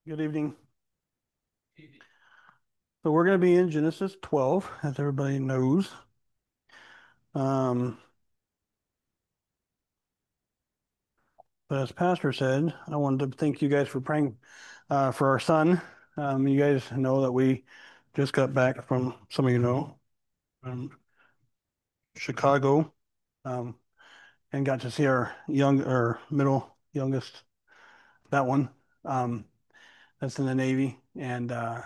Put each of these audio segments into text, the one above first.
Good evening. So we're going to be in Genesis 12, as everybody knows. Um, but as Pastor said, I wanted to thank you guys for praying for our son. You guys know that we just got back from, some of you know, from Chicago, um, and got to see our our middle youngest, that one, um, that's in the Navy. And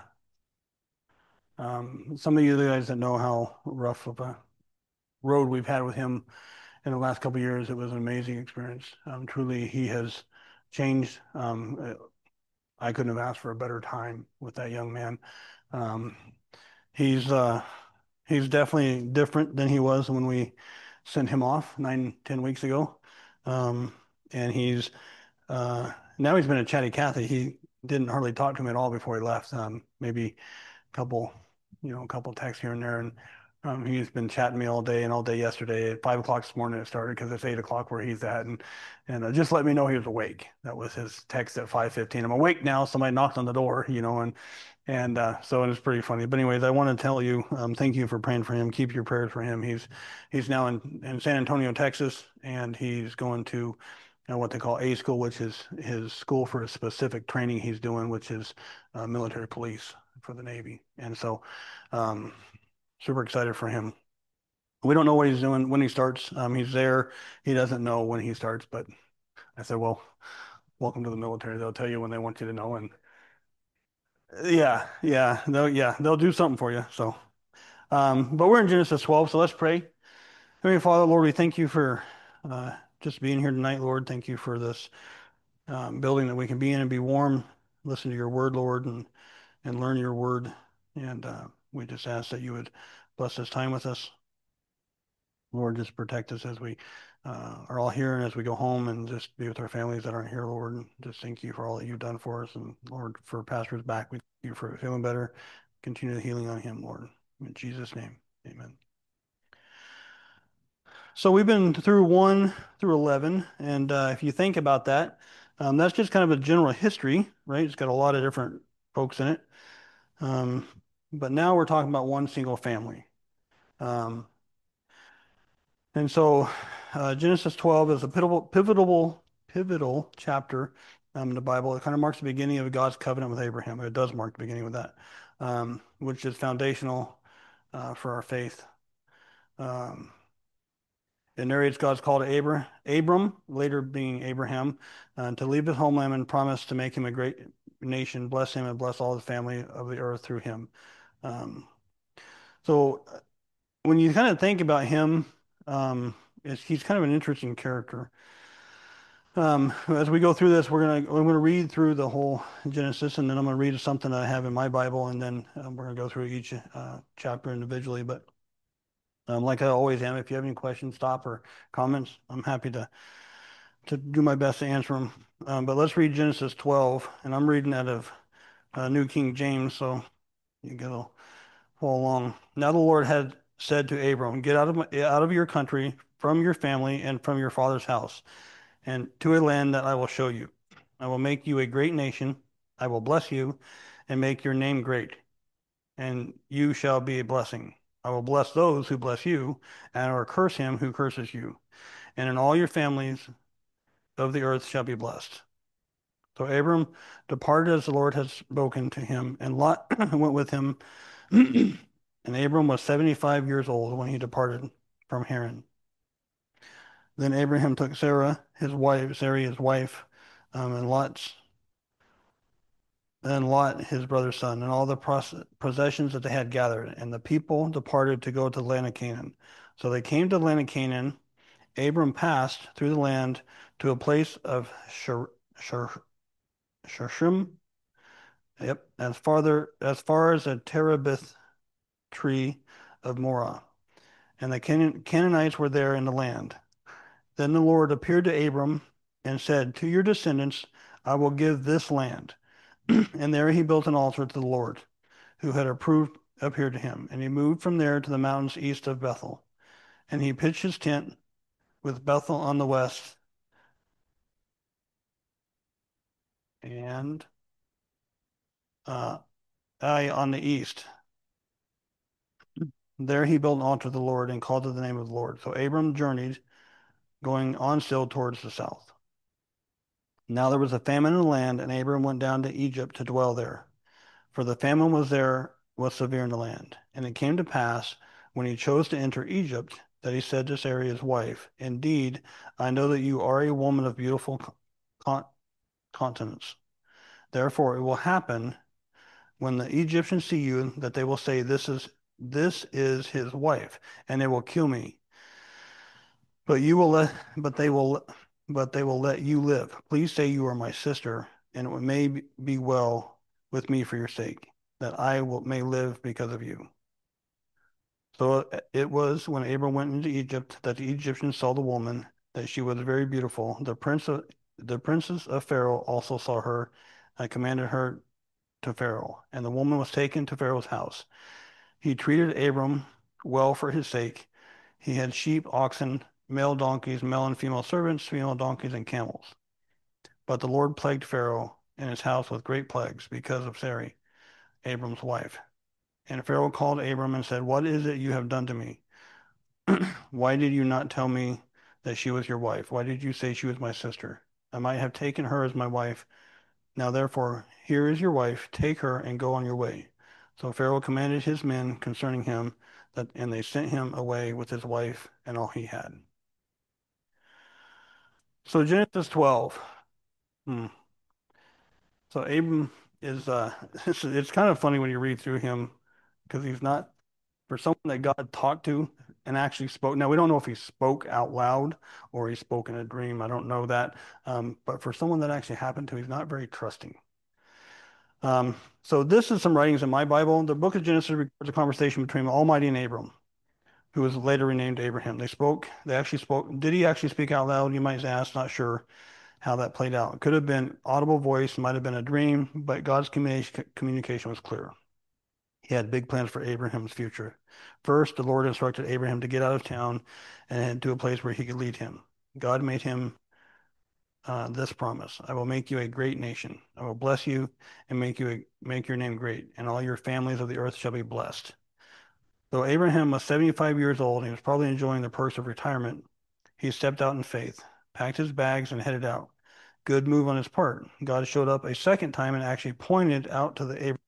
some of you guys that know how rough of a road we've had with him in the last couple of years. It was an amazing experience. Truly, he has changed. I couldn't have asked for a better time with that young man. Um, he's uh, he's definitely different than he was when we sent him off 9, 10 weeks ago. Um, and now he's been a chatty Cathy. He didn't hardly talk to him at all before he left. Maybe couple, a couple texts here and there. And he's been chatting me all day and all day yesterday. At 5 o'clock this morning it started because it's 8 o'clock where he's at, and just let me know he was awake. That was his text at 5:15. I'm awake now. Somebody knocked on the door, and so it was pretty funny. But anyways, I want to tell you, thank you for praying for him. Keep your prayers for him. He's now in San Antonio, Texas, and he's going to what they call A school, which is his school for a specific training he's doing, which is military police for the Navy. And so, um, super excited for him. We don't know what he's doing when he starts. He's there. He doesn't know when he starts, but I said, well, welcome to the military. They'll tell you when they want you to know. And they'll do something for you. So, but we're in Genesis 12, so let's pray. Heavenly Father, Lord, we thank you for just being here tonight, Lord. Thank you for this building that we can be in and be warm, listen to your word, Lord, and learn your word. And we just ask that you would bless this time with us. Lord, just protect us as we are all here and as we go home, and just be with our families that aren't here, Lord. And just thank you for all that you've done for us. And Lord, for Pastor's back, we thank you for feeling better. Continue the healing on him, Lord. In Jesus' name, amen. So we've been through 1 through 11. And if you think about that, that's just kind of a general history, right? It's got a lot of different folks in it. Um, but now we're talking about one single family. Um, and so Genesis 12 is a pivotal chapter in the Bible. It kind of marks the beginning of God's covenant with Abraham. It does mark the beginning with that, which is foundational for our faith. Um, it narrates God's call to Abram, later being Abraham, to leave his homeland and promise to make him a great nation, bless him, and bless all the family of the earth through him. Um, so when you kind of think about him, um, he's kind of an interesting character. As we go through this, I'm gonna read through the whole Genesis, and then I'm gonna read something that I have in my Bible, and then we're gonna go through each chapter individually. But like I always am, if you have any questions, stop or comments, I'm happy to do my best to answer them. But let's read Genesis 12, and I'm reading out of New King James, so you gotta follow along. Now the Lord had said to Abram, "Get out of your country, from your family, and from your father's house, and to a land that I will show you. I will make you a great nation. I will bless you and make your name great, and you shall be a blessing. I will bless those who bless you, and I will curse him who curses you. And in all your families of the earth shall be blessed." So Abram departed as the Lord had spoken to him, and Lot went with him. And Abram was 75 years old when he departed from Haran. Then Abraham took Sarai his wife, and Lot his brother's son, and all the possessions that they had gathered. And the people departed to go to the land of Canaan. So they came to the land of Canaan. Abram passed through the land to a place of Shushan. Yep, as far as the terebinth tree of Morah. And the Canaanites were there in the land. Then the Lord appeared to Abram and said, "To your descendants I will give this land." And there he built an altar to the Lord, who had appeared to him. And he moved from there to the mountains east of Bethel. And he pitched his tent with Bethel on the west and uh, Ai on the east. There he built an altar to the Lord and called to the name of the Lord. So Abram journeyed, going on still towards the south. Now there was a famine in the land, and Abram went down to Egypt to dwell there. For the famine was severe in the land. And it came to pass, when he chose to enter Egypt, that he said to Sarai his wife, Indeed, I know that you are a woman of beautiful con countenance. Therefore it will happen when the Egyptians see you that they will say, this is his wife, and they will kill me. But you will let, but they will, but they will let you live. Please say you are my sister, and it may be well with me for your sake, that may live because of you. So it was when Abram went into Egypt that the Egyptians saw the woman, that she was very beautiful. The princes of Pharaoh also saw her, and commanded her to Pharaoh. And the woman was taken to Pharaoh's house. He treated Abram well for his sake. He had sheep, oxen, male donkeys, male and female servants, female donkeys, and camels. But the Lord plagued Pharaoh and his house with great plagues because of Sarai, Abram's wife. And Pharaoh called Abram and said, What is it you have done to me? Why did you not tell me that she was your wife? Why did you say she was my sister? I might have taken her as my wife. Now therefore, here is your wife. Take her and go on your way. So Pharaoh commanded his men concerning him, and they sent him away with his wife and all he had. So Genesis 12. Hmm. So Abram is it's kind of funny when you read through him because he's not for someone that God talked to and actually spoke. Now we don't know if he spoke out loud or he spoke in a dream. I don't know that. But for someone that actually happened to, he's not very trusting. So this is some writings in my Bible. The book of Genesis records a conversation between Almighty and Abram, who was later renamed Abraham. They actually spoke. Did he actually speak out loud? You might ask, not sure how that played out. It could have been audible voice, might have been a dream, but God's communication was clear. He had big plans for Abraham's future. First, the Lord instructed Abraham to get out of town and head to a place where he could lead him. God made him this promise: I will make you a great nation. I will bless you and make your name great, and all your families of the earth shall be blessed. Though Abraham was 75 years old and he was probably enjoying the perks of retirement, he stepped out in faith, packed his bags, and headed out. Good move on his part. God showed up a second time and actually pointed out to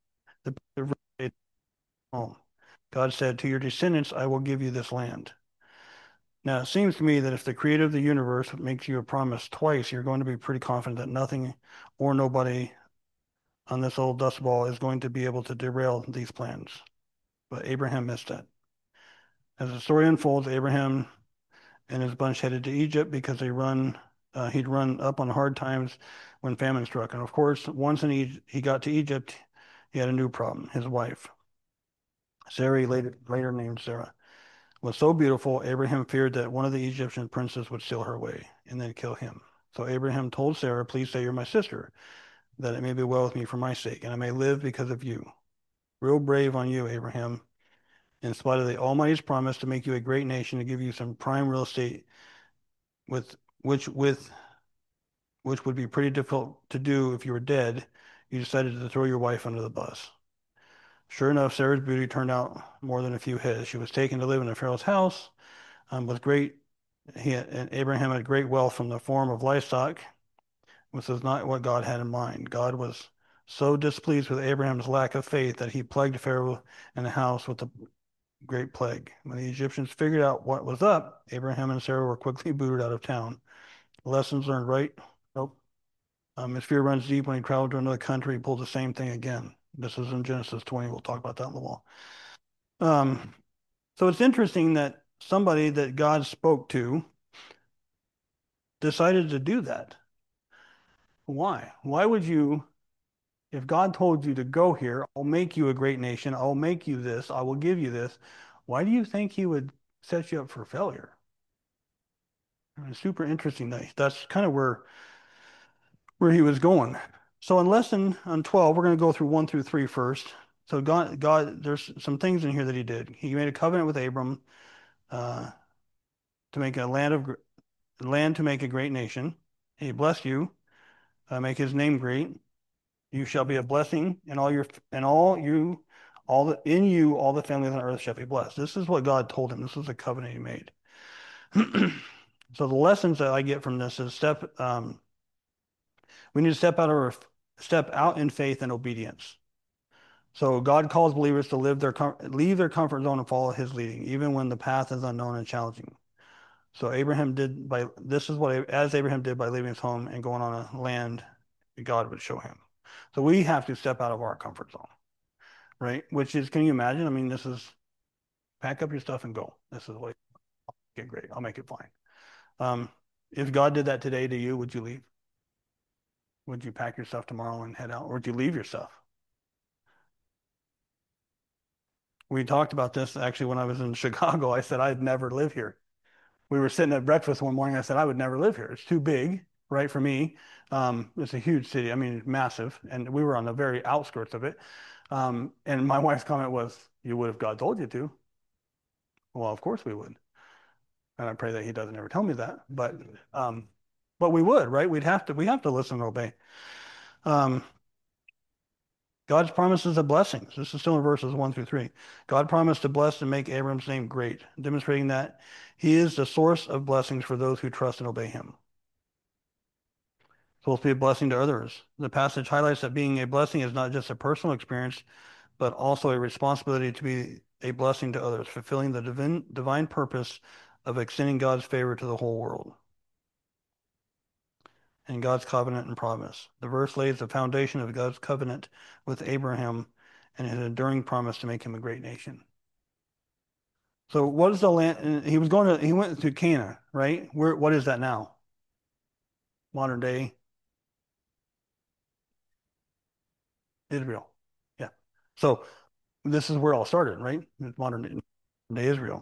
the home. God said, To your descendants, I will give you this land. Now, it seems to me that if the creator of the universe makes you a promise twice, you're going to be pretty confident that nothing or nobody on this old dust ball is going to be able to derail these plans. But Abraham missed that. As the story unfolds, Abraham and his bunch headed to Egypt because he'd run up on hard times when famine struck. And of course, once he got to Egypt, he had a new problem. His wife, Sarai, later named Sarah, was so beautiful, Abraham feared that one of the Egyptian princes would steal her away and then kill him. So Abraham told Sarah, Please say you're my sister, that it may be well with me for my sake, and I may live because of you. Real brave on you, Abraham, in spite of the Almighty's promise to make you a great nation, to give you some prime real estate with which with which would be pretty difficult to do if you were dead, you decided to throw your wife under the bus. Sure enough, Sarah's beauty turned out more than a few his. She was taken to live in a Pharaoh's house with great and Abraham had great wealth from the form of livestock, which was not what God had in mind. God was so displeased with Abraham's lack of faith that he plagued Pharaoh and the house with the great plague. When the Egyptians figured out what was up, Abraham and Sarah were quickly booted out of town. Lessons learned, right? Nope. His fear runs deep. When he traveled to another country, he pulled the same thing again. This is in Genesis 20. We'll talk about that in a little while. So it's interesting that somebody that God spoke to decided to do that. Why? Why would you, if God told you to go here, I'll make you a great nation, I'll make you this, I will give you this, why do you think he would set you up for failure? It's super interesting that that's kind of where he was going. So in lesson on 12, we're going to go through 1 through 3 first. So there's some things in here that he did. He made a covenant with Abram uh, to make a land to make a great nation. He blessed you, make his name great. You shall be a blessing, and all the families on earth shall be blessed. This is what God told him. This was a covenant he made. So the lessons that I get from this is we need to step out in faith and obedience. So God calls believers to leave their comfort zone and follow His leading, even when the path is unknown and challenging. So Abraham did by this is what as Abraham did by leaving his home and going on a land God would show him. So we have to step out of our comfort zone, right? Which is, can you imagine? I mean, this is pack up your stuff and go. This is like, okay, great, I'll make it fine. Um, if God did that today to you, would you leave? Would you pack your stuff tomorrow and head out, or would you leave your stuff? We talked about this actually when I was in Chicago. I said I'd never live here. We were sitting at breakfast one morning. I said I would never live here. It's too big, right, for me. It's a huge city. I mean, massive, and we were on the very outskirts of it. And my wife's comment was, "You would if God told you to." Well, of course we would, and I pray that He doesn't ever tell me that. Um, but we would, right? We have to listen and obey. Um, God's promises of blessings. This is still in verses 1 through 3. God promised to bless and make Abram's name great, demonstrating that He is the source of blessings for those who trust and obey Him. Supposed to be a blessing to others. The passage highlights that being a blessing is not just a personal experience, but also a responsibility to be a blessing to others, fulfilling the divine purpose of extending God's favor to the whole world and God's covenant and promise. The verse lays the foundation of God's covenant with Abraham and his enduring promise to make him a great nation. So what is the land? He went to Canaan, right? What is that now? Modern day Israel. Yeah. So this is where it all started, right? Modern day Israel.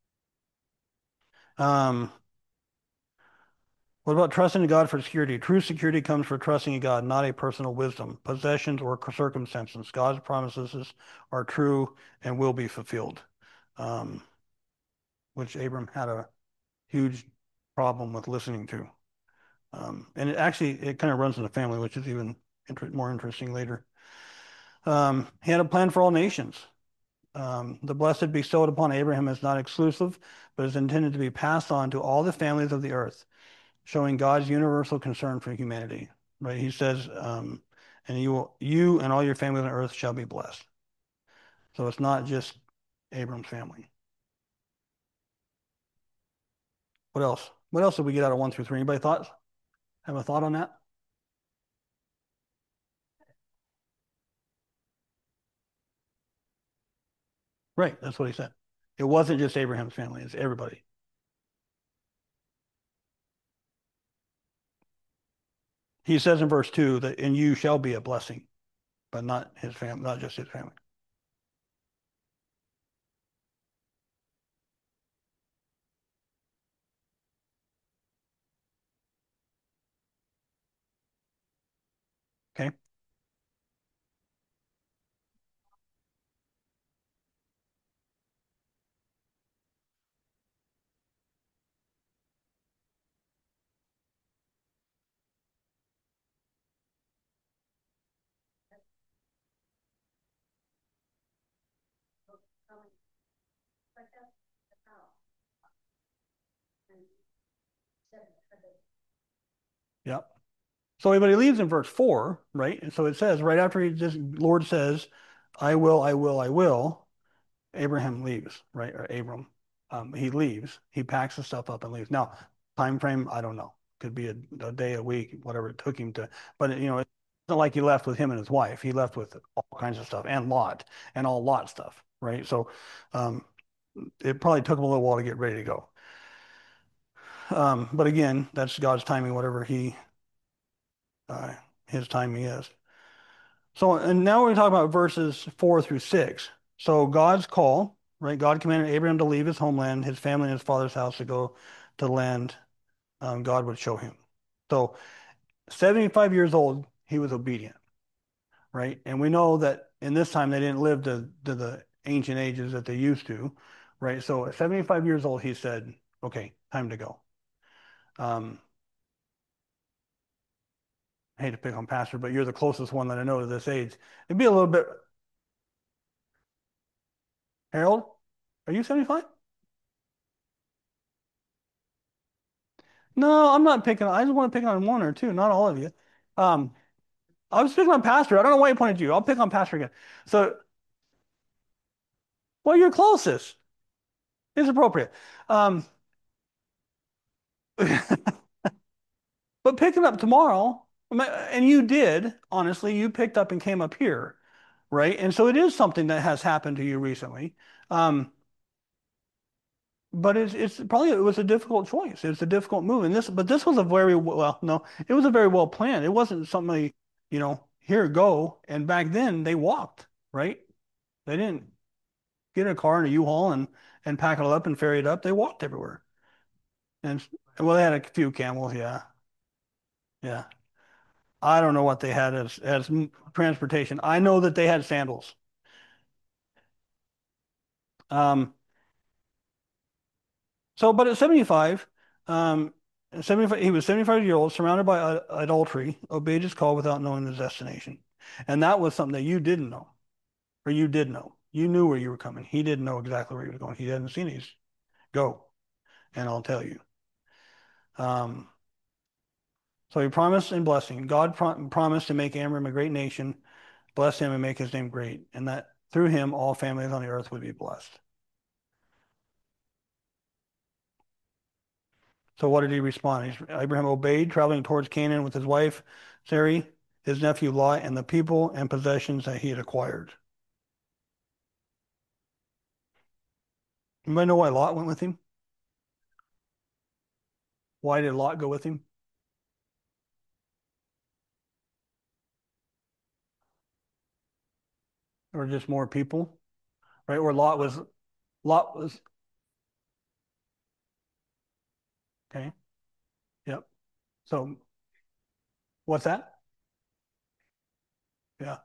Um, what about trusting in God for security? True security comes from trusting in God, not a personal wisdom, possessions, or circumstances. God's promises are true and will be fulfilled, um, which Abram had a huge problem with listening to. And it kind of runs in the family, which is even more interesting later. He had a plan for all nations. The blessed bestowed upon Abraham is not exclusive, but is intended to be passed on to all the families of the earth, showing God's universal concern for humanity. Right? He says, "And you and all your families on earth shall be blessed." So it's not just Abram's family. What else? What else did we get out of 1 through 3? Anybody thoughts? Have a thought on that? Right. That's what he said. It wasn't just Abraham's family; it's everybody. He says in verse 2 that in you shall be a blessing, but not his family, not just his family. Okay. Yeah. So everybody leaves in verse 4, right? And so it says right after Lord says, I will, I will, I will, Abraham leaves, right? Or Abram. He leaves. He packs the stuff up and leaves. Now, time frame, I don't know. Could be a day, a week, whatever it took him to. But it's not like he left with him and his wife. He left with all kinds of stuff and Lot and all Lot stuff, right? So um, it probably took him a little while to get ready to go. But again, that's God's timing, whatever uh, his timing is. So, and now we're talking about verses 4 through 6. So God's call, right? God commanded Abraham to leave his homeland, his family, and his father's house to go to the land God would show him. So 75 years old, he was obedient, right? And we know that in this time they didn't live to the ancient ages that they used to, right? So at 75 years old, he said, okay, time to go. Um, I hate to pick on Pastor, but you're the closest one that I know to this age. It'd be a little bit, Harold, are you 75? No, I'm not picking. I just want to pick on one or two, not all of you. Um, I was picking on Pastor. I don't know why you pointed to you. I'll pick on Pastor again. So, well, you're closest. It's appropriate. Um, but picking up tomorrow, and you did, honestly, you picked up and came up here, right? And so it is something that has happened to you recently. Um, but it's probably it was a difficult choice. It's a difficult move, and this was a very well, no, it was a very well planned. It wasn't something, here go. And back then they walked, right? They didn't get in a car and a U-Haul and pack it all up and ferry it up. They walked everywhere. And well, they had a few camels, yeah, yeah. I don't know what they had as transportation. I know that they had sandals. Um, but at 75, um, 75, he was 75 years old, surrounded by adultery, obeyed his call without knowing his destination. And that was something that you didn't know, or you did know. You knew where you were coming. He didn't know exactly where he was going. He hadn't seen his go, and I'll tell you. Um, so he promised and blessing. God promised to make Amram a great nation, bless him and make his name great, and that through him all families on the earth would be blessed. So what did he respond? Abraham obeyed, traveling towards Canaan with his wife, Sarai, his nephew Lot, and the people and possessions that he had acquired. You might know why Lot went with him? Why did Lot go with him? Or just more people, right? Or Lot was, okay, yep. So what's that? Yeah,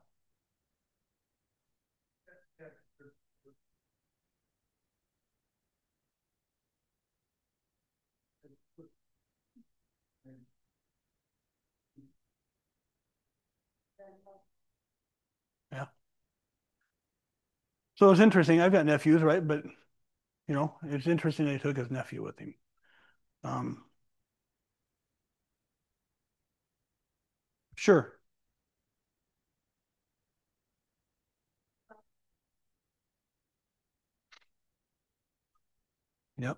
yeah. So it's interesting. I've got nephews, right? But it's interesting they took his nephew with him. Um, sure. Yep.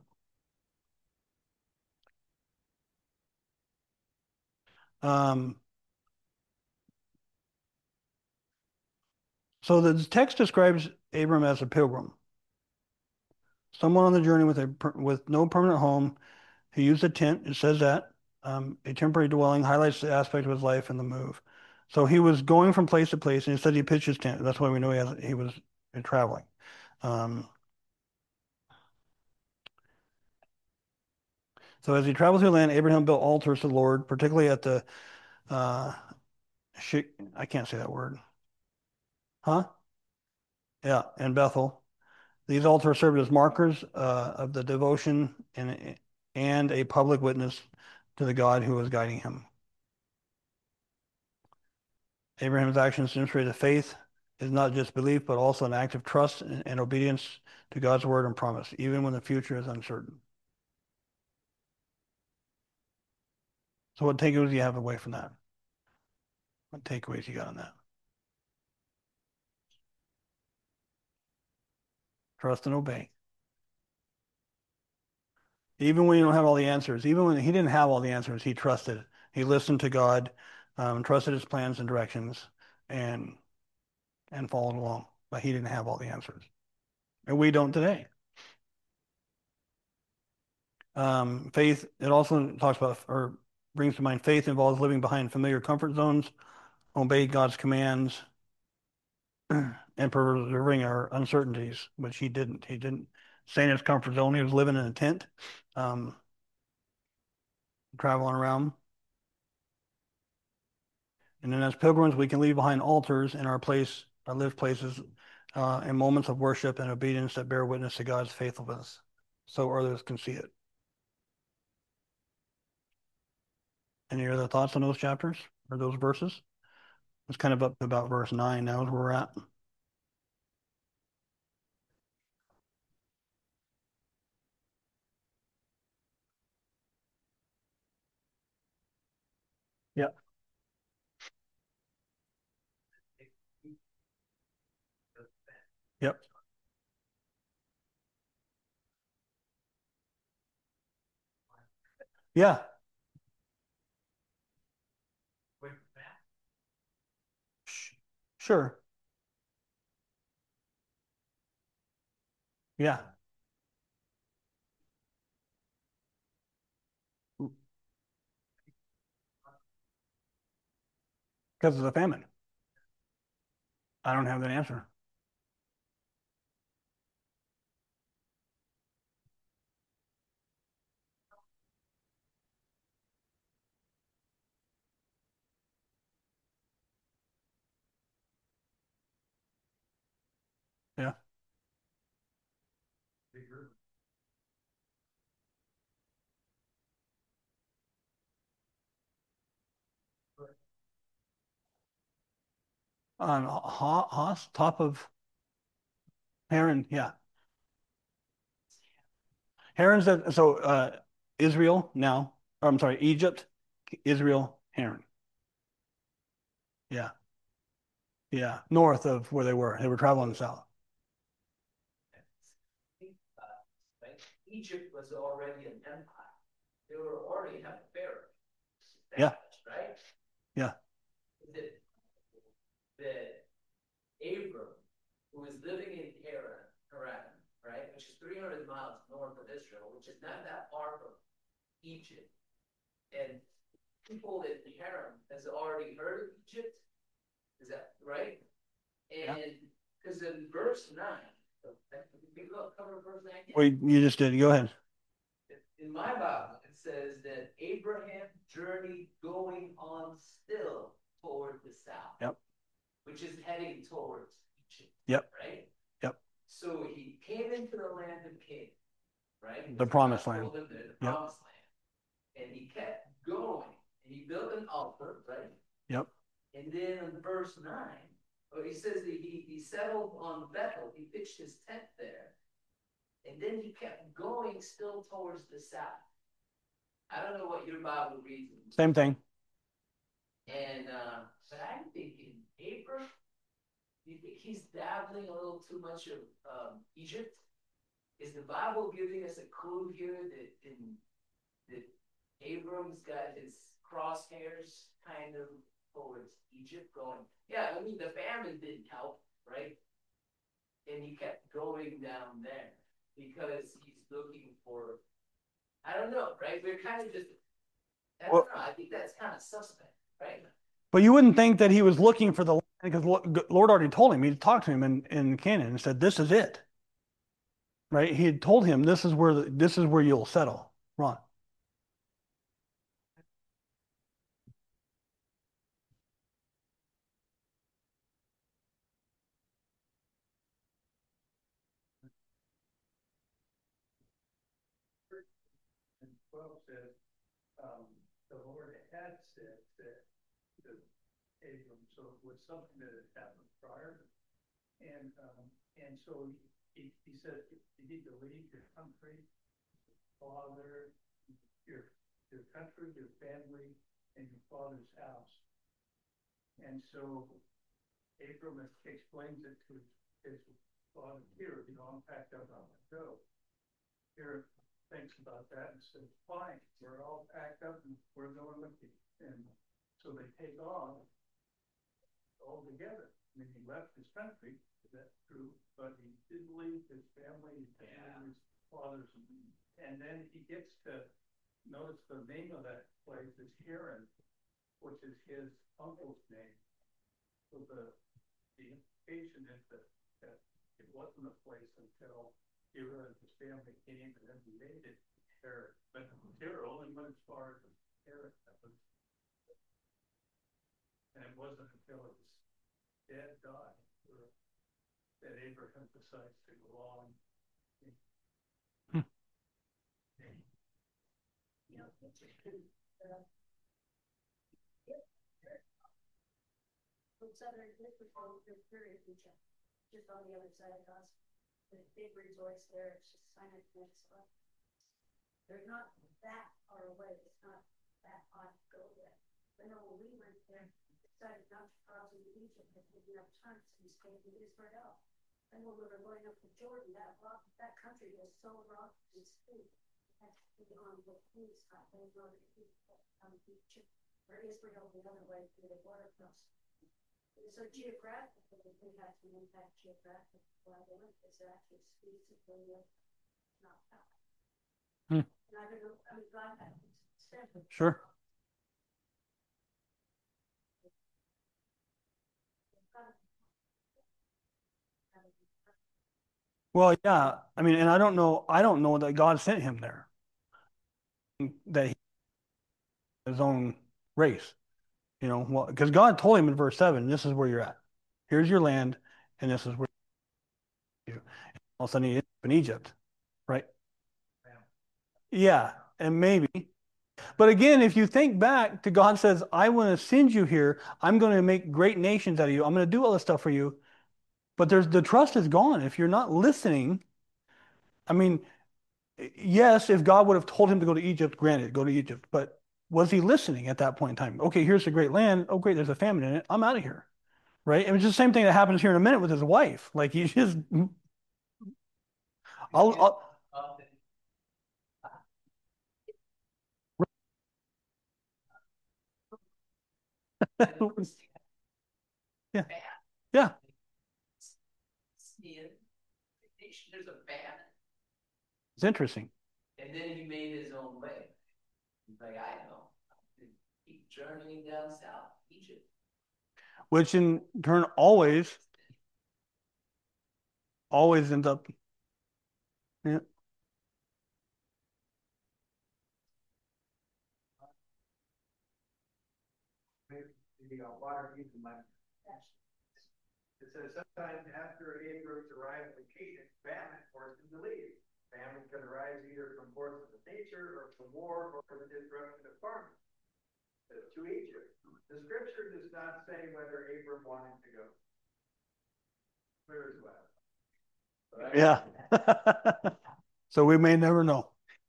Um, so the text describes Abram as a pilgrim, someone on the journey with no permanent home. He used a tent. It says that a temporary dwelling highlights the aspect of his life and the move. So he was going from place to place, and he said he pitched his tent. That's why we know he was traveling. Um, so as he traveled through the land, Abraham built altars to the Lord, particularly at the uh, I can't say that word, huh? Yeah, in Bethel. These altars served as markers of the devotion and a public witness to the God who was guiding him. Abraham's actions demonstrate that faith is not just belief, but also an act of trust and obedience to God's word and promise, even when the future is uncertain. So, what takeaways do you have away from that? What takeaways you got on that? Trust and obey. Even when you don't have all the answers, even when he didn't have all the answers, he trusted. He listened to God, trusted his plans and directions, and followed along. But he didn't have all the answers, and we don't today. Faith. It also talks about or brings to mind faith involves living behind familiar comfort zones, obey God's commands, and preserving our uncertainties, which he didn't. He didn't stay in his comfort zone. He was living in a tent, um, traveling around. And then as pilgrims, we can leave behind altars in our lived places, and moments of worship and obedience that bear witness to God's faithfulness, so others can see it. Any other thoughts on those chapters or those verses. It's kind of up to about verse 9 now is where we're at. Yep. Yep. Yeah. Sure. Yeah. Because of the famine. I don't have that answer. Yeah. On Haas, top of Haran. Yeah. Haran's that, so Israel now, or I'm sorry, Egypt, Israel, Haran. Yeah. Yeah. North of where they were. They were traveling south. Egypt was already an empire. They were already had a pharaoh. Yeah. Right? Yeah. That, that Abram, who was living in Haran, right, which is 300 miles north of Israel, which is not that far from Egypt, and people in Haran has already heard of Egypt. Is that right? Yeah. And because in verse 9, we go cover verse 9. Well, you just did. Go ahead. In my Bible, it says that Abraham journeyed going on still toward the south, Yep. which is heading towards Egypt. Yep. Right? Yep. So he came into the land of Canaan, right? The promised land. The Yep. promised land. And he kept going. And he built an altar, right? Yep. And then in verse 9, he says that he settled on Bethel. He pitched his tent there. And then he kept going still towards the south. I don't know what your Bible reads. Same thing. And but I'm thinking, Abram, do you think he's dabbling a little too much of Egypt? Is the Bible giving us a clue here that Abram's got his crosshairs kind of towards Egypt, going, yeah, I mean the famine didn't help, right? And he kept going down there because he's looking for, I don't know, right? We're kind of just, I don't Well, know. I think that's kind of suspect, right? but you wouldn't think that he was looking for the land because Lord already told him. He talked to him in Canaan and said, "This is it." Right? He had told him, this is where you'll settle." Ron. And 12 says, the Lord had said that to Abram, so it was something that had happened prior. And so he said, you need to leave your country, father, your country, your family, and your father's house. And so Abram explains it to his father here, I'm packed up, I'm going to go. Here thinks about that and says, fine, we're all packed up and we're going with you. And so they take off all together. I mean, he left his country, that's true, but he didn't leave his family, his father's. And then he gets to notice the name of that place is Haran, which is his uncle's name. So the implication is that it wasn't a place until Terah and his family came and then he made it Terah. But Terah only went as far as Terah. And it wasn't until his dad died that Abraham decides to go on. Hmm. just on the other side of us. The big resorts there, it's just Sinai Peninsula. They're not that far away. It's not that hot to go there. But no, when we went there, decided not to cross into Egypt. They didn't have time, so we stayed in Israel. And when we were going up to Jordan, that country was so rough and steep. It had to be on the east side. They were on Egypt or Israel the other way through the border cross. So geographically, it had some impact geographically. Why they went is actually exclusively not that. Hmm. And I don't know, I mean, God had said. Sure. Well, yeah. I mean, and I don't know that God sent him there, that he his own race, well, because God told him in verse 7, this is where you're at. Here's your land, and this is where you. All of a sudden he ends up in Egypt, right? Yeah, and maybe. But again, if you think back to God says, I want to send you here, I'm going to make great nations out of you. I'm going to do all this stuff for you. But there's the trust is gone. If you're not listening, I mean, yes, if God would have told him to go to Egypt, granted, go to Egypt, but was he listening at that point in time? Okay, here's a great land. Oh, great, there's a famine in it. I'm out of here. Right? It was just the same thing that happens here in a minute with his wife. Like he just, I'll yeah, yeah. There's a famine. It's interesting. And then he made his own way. He's like, I know. Keep journeying down south, Egypt. Which in turn always ends up, yeah. The water even my. It says sometime after Abram's arrival in Canaan, famine forced him to leave. Famine could arise either from forces of nature or from war or from the disruption of farming to Egypt. The scripture does not say whether Abram wanted to go. Clear as well. Right? Yeah. So we may never know.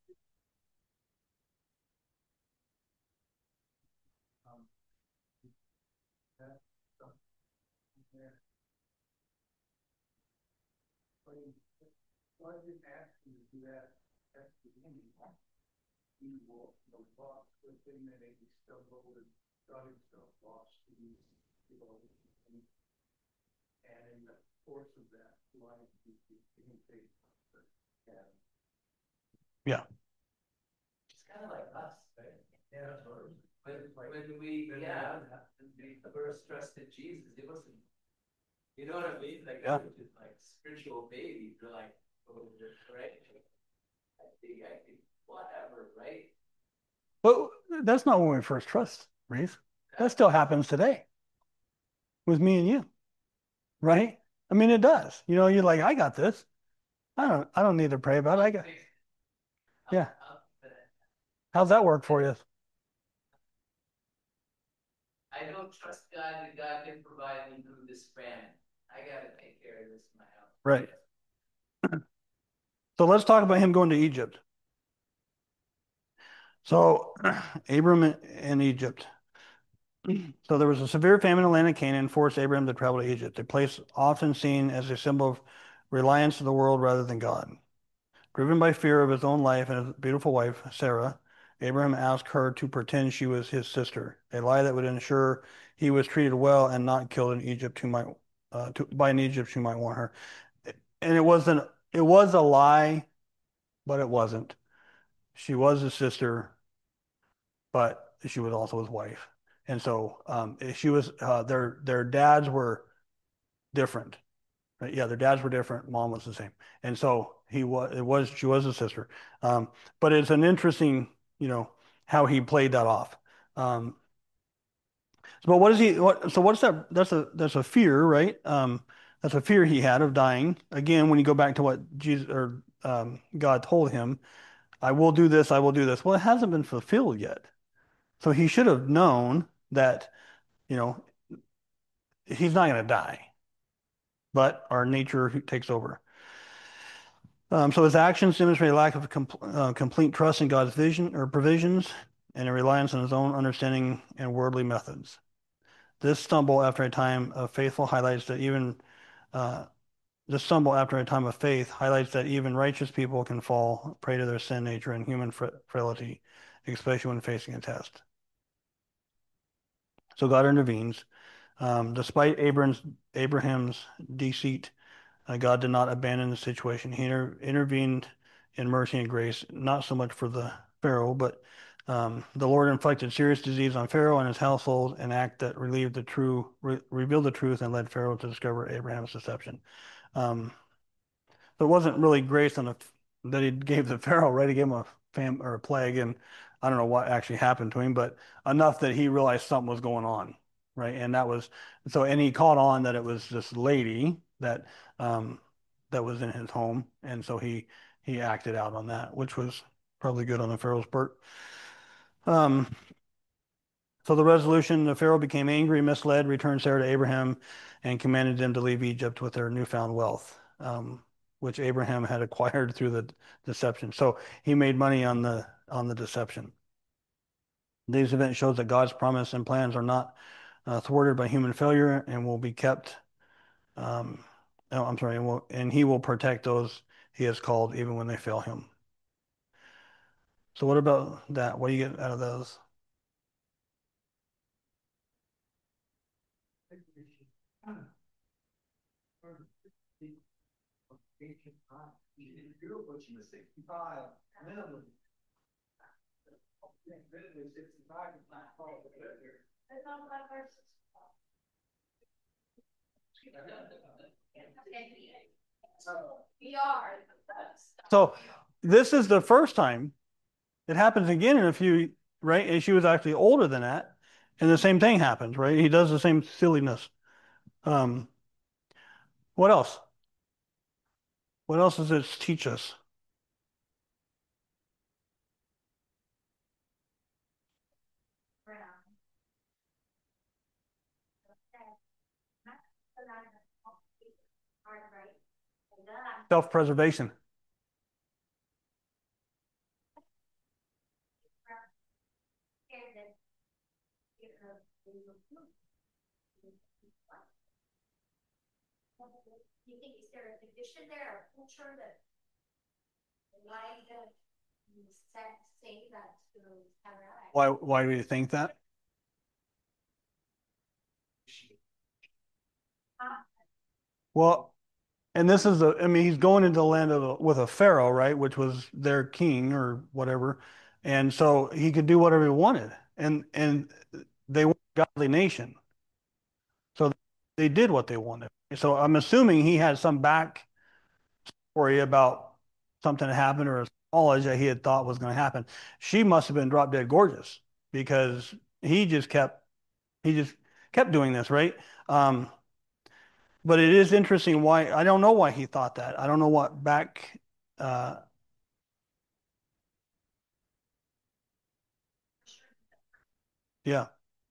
God didn't ask you to do that at the beginning. He will lost within that he stumbled and got himself lost to these people. And in the course of that life, he became faithful. Yeah. It's kind of like us, right? Yeah. When we first trusted Jesus, it wasn't, you know what I mean? Like, Yeah. it was just like spiritual babies. You're like, oh, right? I think, whatever, right? But that's not when we first trust, Reese. That still happens today with me and you, right? I mean, it does. You're like, I got this. I don't need to pray about it. Yeah. How's that work for you? I don't trust God that God can provide me through this famine. I got to take care of this in my house. Right. So let's talk about him going to Egypt. So Abram in Egypt. So there was a severe famine in the land of Canaan and forced Abraham to travel to Egypt, a place often seen as a symbol of reliance to the world rather than God. Driven by fear of his own life and his beautiful wife, Sarah, Abraham asked her to pretend she was his sister, a lie that would ensure he was treated well and not killed in Egypt by an Egypt who might want her. And it was a lie, but it wasn't. She was his sister, but she was also his wife. And so she was their dads were different. Right? Yeah, their dads were different. Mom was the same. And so she was a sister. But it's an interesting, how he played that off. Um, but what's that? That's a fear, right? That's a fear he had of dying. Again, when you go back to what Jesus or God told him, I will do this, I will do this. Well, it hasn't been fulfilled yet. So he should have known that, you know, he's not going to die, but our nature takes over. So his actions demonstrate a lack of complete trust in God's vision or provisions and a reliance on his own understanding and worldly methods. This stumble after a time of faithful highlights that even uh, this stumble after a time of faith highlights that even righteous people can fall prey to their sin nature and human frailty, especially when facing a test. So God intervenes. Despite Abraham's deceit, God did not abandon the situation. He intervened in mercy and grace, not so much for the Pharaoh, but the Lord inflicted serious disease on Pharaoh and his household, an act that revealed the truth and led Pharaoh to discover Abraham's deception. Um, so it wasn't really grace on that he gave the Pharaoh, right? He gave him a fam or a plague, and I don't know what actually happened to him, but enough that he realized something was going on, right? And that was so, and he caught on that it was this lady um, that was in his home, and so he acted out on that, which was probably good on the Pharaoh's part. Um, so the resolution, the Pharaoh became angry, misled, returned Sarah to Abraham, and commanded them to leave Egypt with their newfound wealth, which Abraham had acquired through the deception. So he made money on the deception. These events shows that God's promise and plans are not thwarted by human failure and will be kept. Um, oh, I'm sorry, and he will protect those he has called even when they fail him. So what about that? What do you get out of those? So this is the first time. It happens again in a few, right? And she was actually older than that, and the same thing happens, right? He does the same silliness. Um, what else? What else does this teach us? Self-preservation. Why do you think that? Well, and this is I mean, he's going into the land with a pharaoh, right, which was their king or whatever, and so he could do whatever he wanted, and they were a godly nation, so they did what they wanted. So I'm assuming he had some back story about something that happened or knowledge that he had thought was going to happen. She must have been drop dead gorgeous because he just kept doing this, right? Um, but it is interesting why I don't know why he thought that. I don't know what back. Uh, yeah.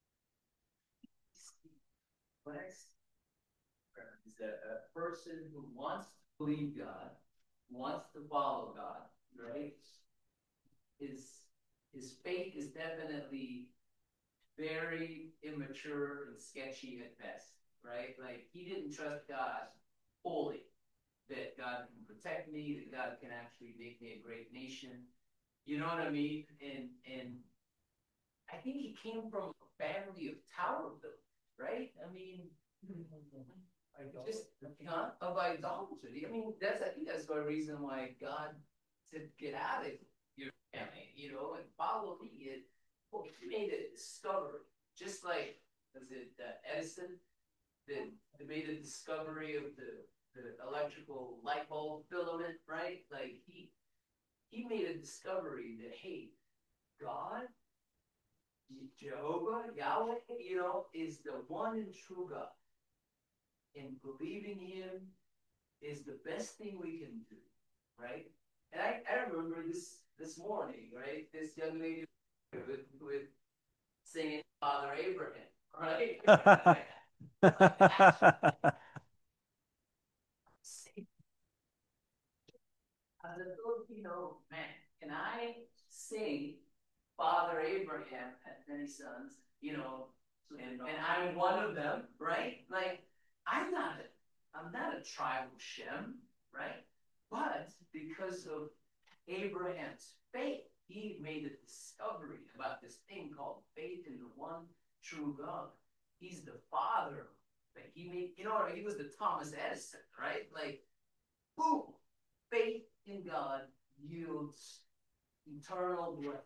Is that a person who wants to believe God, wants to follow God, right? His his faith is definitely very immature and sketchy at best, right? Like he didn't trust God fully, that God can protect me, that God can actually make me a great nation. You know what I mean? And I think he came from a family of tower builders, right? I mean, just of idolatry. I mean, I think that's the reason why God said, "Get out of your family," and follow me. Well, he made a discovery, just like was it Edison that made a discovery of the electrical light bulb filament, right? Like he made a discovery that hey, God, Jehovah, Yahweh, is the one and true God, and believing Him is the best thing we can do, right? And I remember this morning, right? This young lady with singing Father Abraham, right? As a Filipino man, can I sing Father Abraham had many sons, and I'm one of them, right? Like, I'm not a tribe of Shem, right? But because of Abraham's faith, he made a discovery about this thing called faith in the one true God. He's the father. Like he made, he was the Thomas Edison, right? Like, boom, faith in God yields eternal life.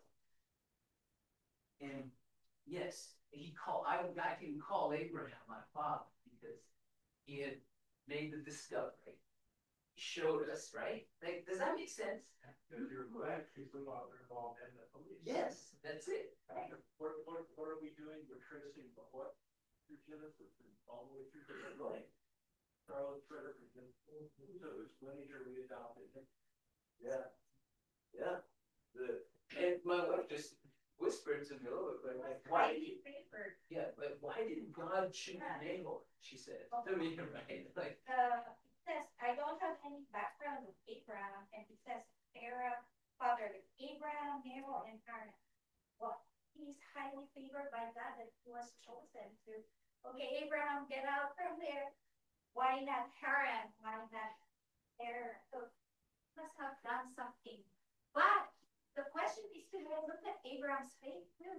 And yes, I can call Abraham my father because he had made the discovery. He showed us, right? Like, does that make sense? You're actually the father involved in the police. Yes, that's it. Right? What are we doing? We're tracing what through Genesis and all the way through the right. Charles Ritter, so his lineage we adopted him. Yeah, yeah. And my wife just whispered to me a little bit, like, why did you favor? Yeah, but why didn't God choose Nahor? She said to me, right? Like, says, I don't have any background with Abraham, and it says Sarah fathered Abraham, Nahor, and Haran. Well, he's highly favored by God that he was chosen to, okay, Abraham, get out from there. Why not Haran? Why not there? So he must have done something. But the question is to look at Abraham's faith too.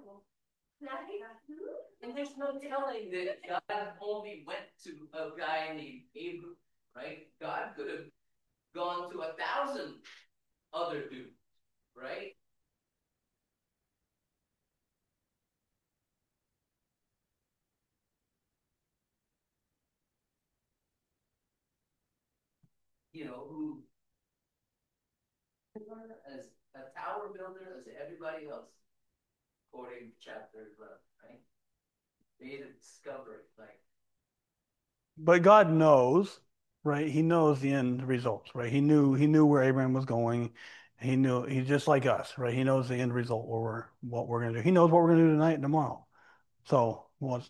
and there's no telling that God only went to a guy named Abram, right? God could have gone to 1,000 other dudes, right? Who as a tower builder as everybody else, according to chapter 11, right? Made a discovery, like, But God knows, right? He knows the end results, right? He knew where Abraham was going. He's just like us, right? He knows the end result what we're gonna do. He knows what we're gonna do tonight and tomorrow. So what's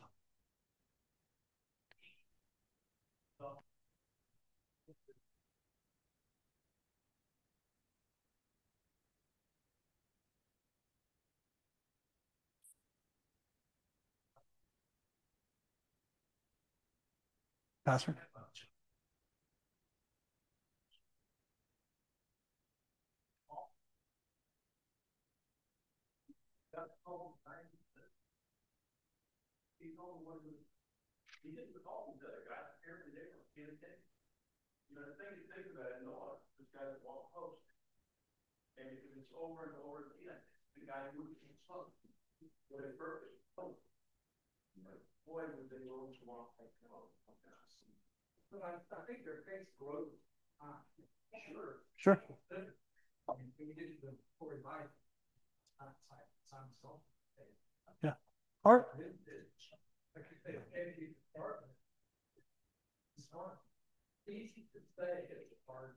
Pastor? He didn't call the other guy every day on campaign. The thing you think about it, Noah, this guy that won't post. And if it's over and over again, the guy who can't smoke. What if perfect? Oh. Boy, would they always walk like, oh, my gosh. But I think their faith grows. Sure. Sure. When you get to the 45, time so. Yeah. Art. It's hard. Easy to say it's hard.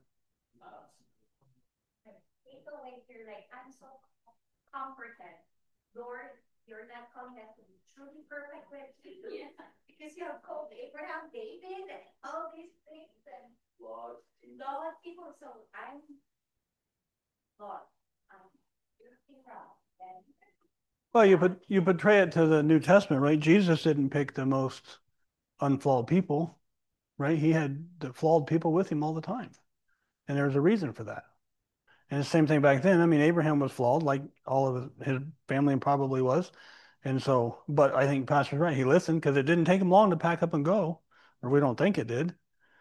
People like you're like, I'm so comforted. Lord, you're not calling us to be truly perfect with you. Because you have called Abraham, David, and all these things and laws. people. So I'm Lord, I'm looking around and Well, you portray it to the New Testament, right? Jesus didn't pick the most unflawed people, right? He had the flawed people with him all the time, and there was a reason for that. And the same thing back then. I mean, Abraham was flawed, like all of his family probably was. And so, but I think Pastor's right. He listened because it didn't take him long to pack up and go, or we don't think it did.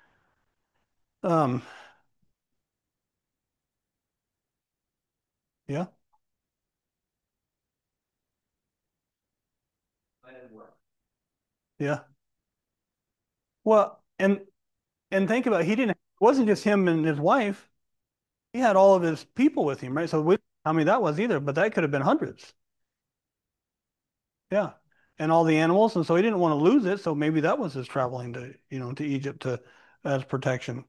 Um, yeah, yeah. Well, and think about it, it wasn't just him and his wife. He had all of his people with him, right? So we, how many that was either, but that could have been hundreds. Yeah. And all the animals, and so he didn't want to lose it, so maybe that was his traveling to Egypt to as protection.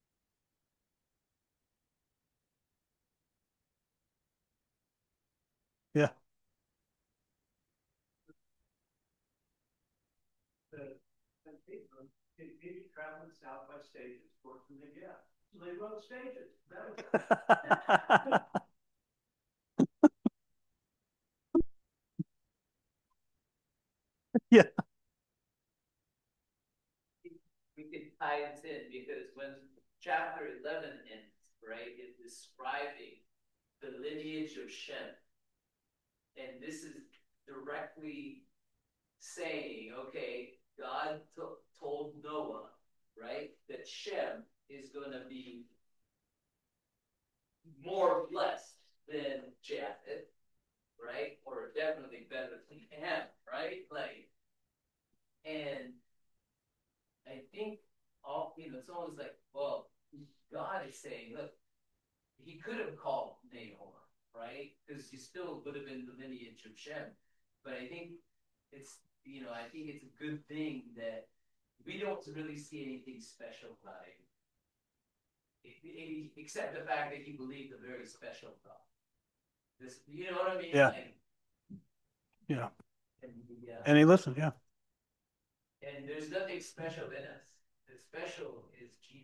Yeah. south by stages, towards the yeah. So they rode stages. Yeah. We could tie this in because when chapter 11 ends, right, it's describing the lineage of Shem. And this is directly saying, okay, God told Noah, right, that Shem is going to be more blessed than Japheth, right? Or definitely better than Ham, right? Like, and I think it's almost like, well, God is saying, look, he could have called Nahor, right? Because he still would have been the lineage of Shem. But I think I think it's a good thing that we don't really see anything special about him, except the fact that he believed a very special God. This, you know what I mean? Yeah. Like, Yeah. and, And he listened, yeah. and there's nothing special in us. The special is Jesus.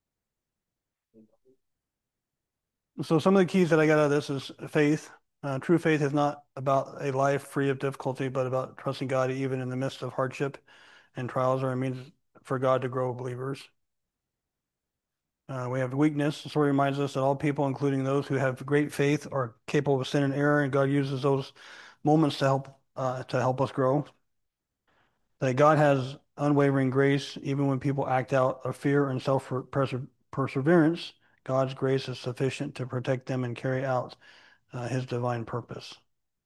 So some of the keys that I got out of this is faith. True faith is not about a life free of difficulty, but about trusting God even in the midst of hardship and trials, or a means for God to grow believers. We have weakness. The story reminds us that all people, including those who have great faith, are capable of sin and error, and God uses those moments to help us grow. That God has unwavering grace, even when people act out of fear and self-perseverance. God's grace is sufficient to protect them and carry out his divine purpose.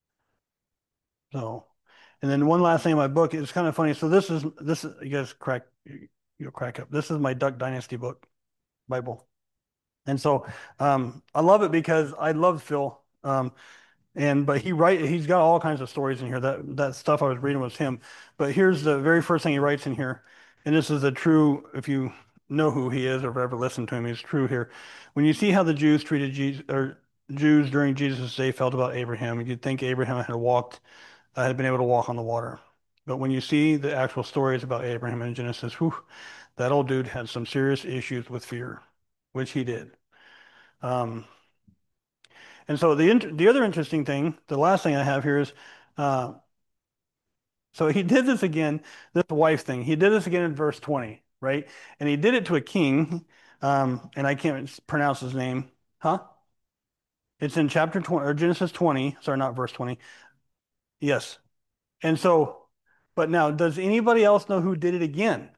So, and then one last thing in my book, it's kind of funny. So this is you guys you'll crack up. This is my Duck Dynasty book, Bible. And so I love it because I love Phil. But he's got all kinds of stories in here. That stuff I was reading was him. But here's the very first thing he writes in here. And this is a true, if you know who he is or have ever listened to him, he's true here. When you see how the Jews treated Jesus, or Jews during Jesus' day felt about Abraham, you'd think Abraham had been able to walk on the water. But when you see the actual stories about Abraham in Genesis, whew, that old dude had some serious issues with fear, which he did. Um, and so the other interesting thing, the last thing I have here is, uh, so he did this again, this wife thing. He did this again in verse 20, right? And he did it to a king, and I can't pronounce his name, huh? It's in chapter 20 or Genesis 20. Sorry, not verse 20. Yes. And so, but now, does anybody else know who did it again?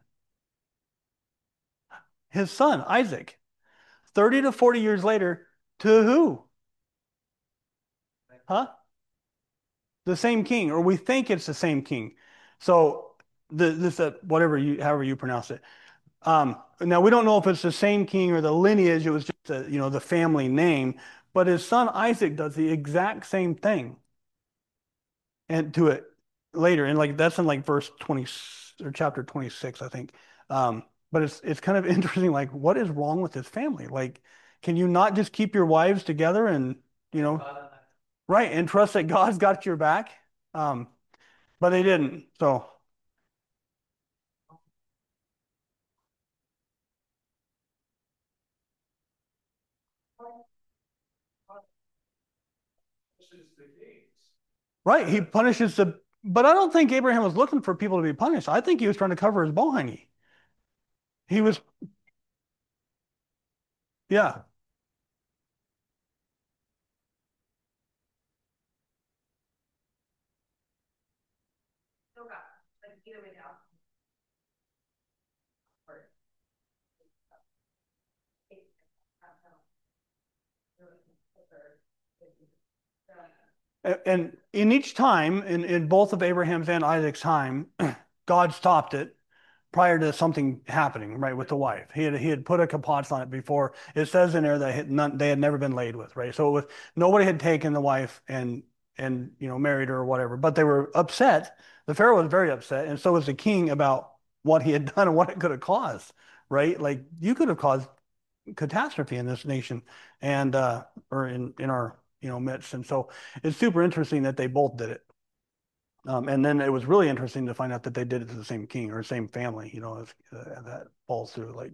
His son, Isaac. 30 to 40 years later, to who? Huh? The same king, or we think it's the same king. So however you pronounce it. Now we don't know if it's the same king or the lineage. It was just the family name, but his son Isaac does the exact same thing, and to it later, and like that's in like verse 20 or chapter 26, I think. But it's kind of interesting. Like, what is wrong with his family? Like, can you not just keep your wives together and you know, right, and trust that God's got your back? Um, but they didn't. So right, he punishes the. But I don't think Abraham was looking for people to be punished. I think he was trying to cover his bohangy. He was, yeah, and in each time, in both of Abraham's and Isaac's time, God stopped it prior to something happening, right, with the wife. He had put a kibosh on it before. It says in there that they had never been laid with, right? So nobody had taken the wife and married her or whatever, but they were upset. The Pharaoh was very upset, and so was the king about what he had done and what it could have caused, right? Like you could have caused catastrophe in this nation and or in our midst. And so it's super interesting that they both did it. And then it was really interesting to find out that they did it to the same king or same family, as, that falls through. Like,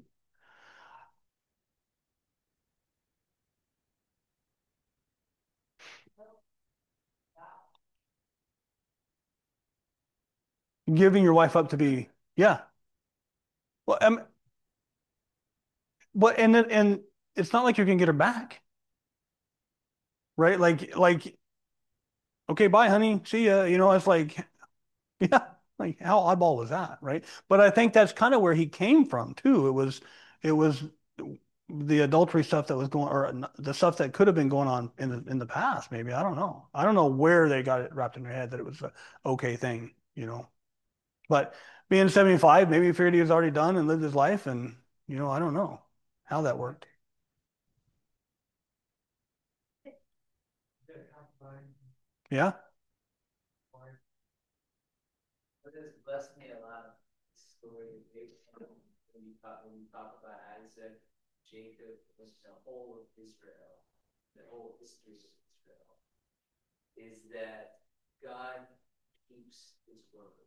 giving your wife up to be, yeah. Well, and it's not like you can get her back, right? Like, okay, bye, honey, see ya. It's like, yeah, like how oddball was that, right? But I think that's kind of where he came from too. It was the adultery stuff that was going, or the stuff that could have been going on in the past. Maybe I don't know. I don't know where they got it wrapped in their head that it was a okay thing. But being 75, maybe he figured he was already done and lived his life, and I don't know how that worked. Yeah. But it's blessed me a lot. The story of Abraham, when you talk about Isaac, Jacob, was the whole of Israel, the whole history of Israel, is that God keeps his word.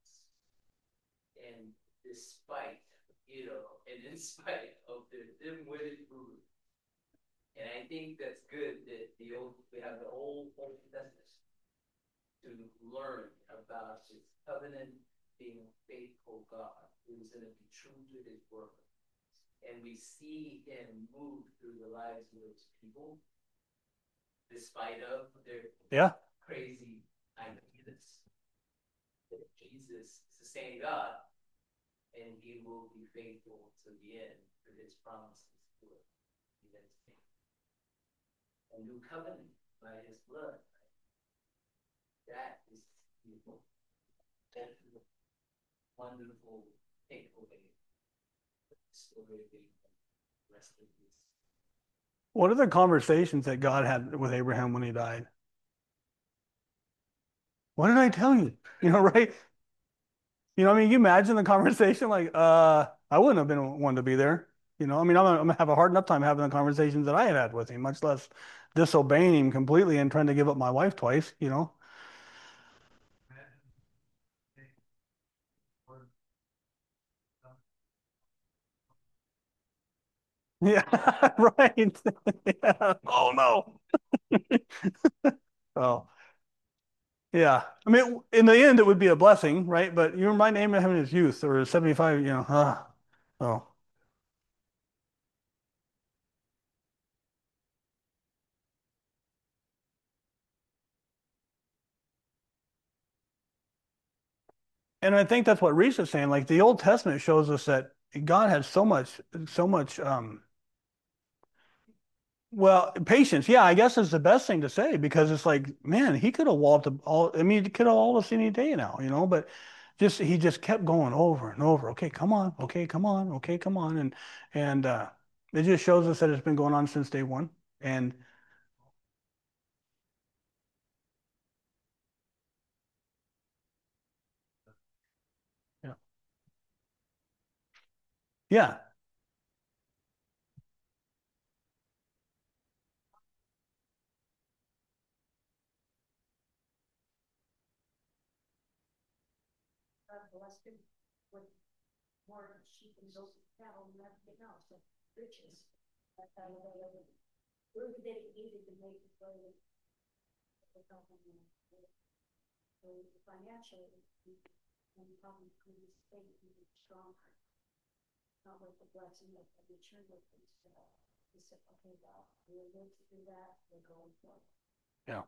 And despite, and in spite of their dim-witted ruler. And I think that's good that we have the old Testament to learn about his covenant being a faithful God who is going to be true to his word. And we see him move through the lives of those people despite of their Yeah. crazy ideas. That Jesus is the same God and he will be faithful to the end for his promises to it. A new covenant by his blood. That is beautiful. That is a wonderful takeaway. Story of the rest of this. What are the conversations that God had with Abraham when he died? What did I tell you? Right? I mean, you imagine the conversation like, I wouldn't have been one to be there. I mean, I'm gonna have a hard enough time having the conversations that I had with him, much less disobeying him completely and trying to give up my wife twice. Yeah, right. Yeah. Oh no. Oh, yeah. I mean, in the end, it would be a blessing, right? But you remind him of having his youth or 75, oh, and I think that's what Reese is saying. Like the Old Testament shows us that God had so much, well, patience. Yeah, I guess is the best thing to say because it's like, man, he could have walked all. I mean, he could have all of us any day now, but he just kept going over and over. Okay, come on. Okay, come on. Okay, come on. And it just shows us that it's been going on since day one. And yeah, yeah, God blessed him with more sheep and goats and cattle and everything else, and riches. That really dedicated to make the way the company financially and probably his faith even stronger. Not with the blessing of the return with himself. He said, okay, God, we're going to do that, we're going forward. yeah.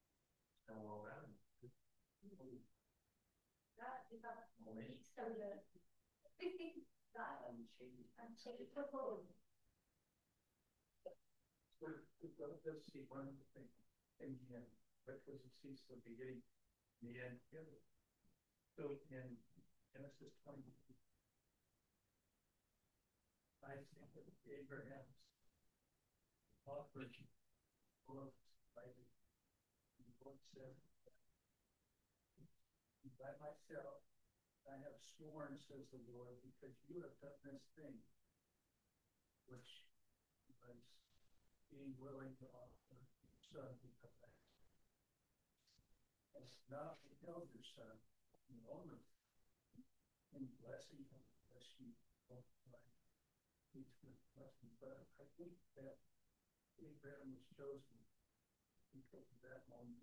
God, you got so good. God, I'm taking for hold. Let's see one of the things in the end, which was it seems the beginning, the end. So in Genesis 20, I think that Abraham's offered was by the Lord said, by myself, I have sworn, says the Lord, because you have done this thing, which was being willing to offer your son to come back. as not the elder son, the only in blessing unless you don't like each with blessing. But I think that Abraham was chosen because of that moment.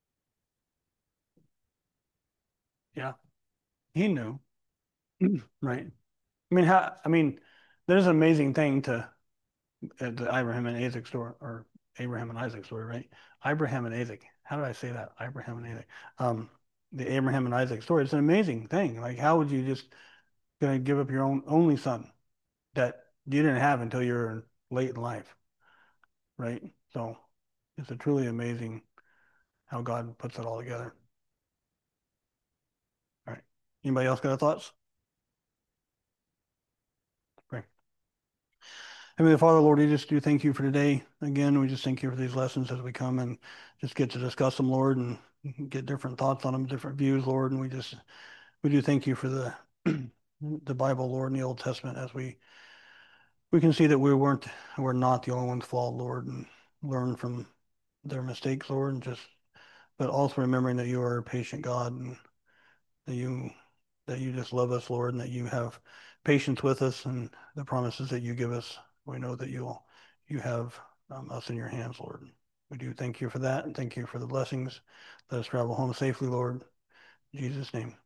Yeah, he knew, right? I mean, there's an amazing thing to the Abraham and Isaac story, or Abraham and Isaac story, right? Abraham and Isaac. How did I say that? Abraham and Isaac. Um, the Abraham and Isaac story. It's an amazing thing. Like, how would you just gonna give up your own only son that you didn't have until you're late in life, right? So it's a truly amazing how God puts it all together. All right. Anybody else got thoughts? Great. Heavenly Father, Lord, we just do thank you for today. Again, we just thank you for these lessons as we come and just get to discuss them, Lord, and get different thoughts on them, different views, Lord. And we do thank you for the the Bible, Lord, and the Old Testament as we can see that we're not the only ones flawed, Lord, and learn from their mistakes, Lord, and just but also remembering that you are a patient God and that you just love us, Lord, and that you have patience with us and the promises that you give us. We know that you have us in your hands, Lord. We do thank you for that and thank you for the blessings. Let us travel home safely, Lord. In Jesus' name.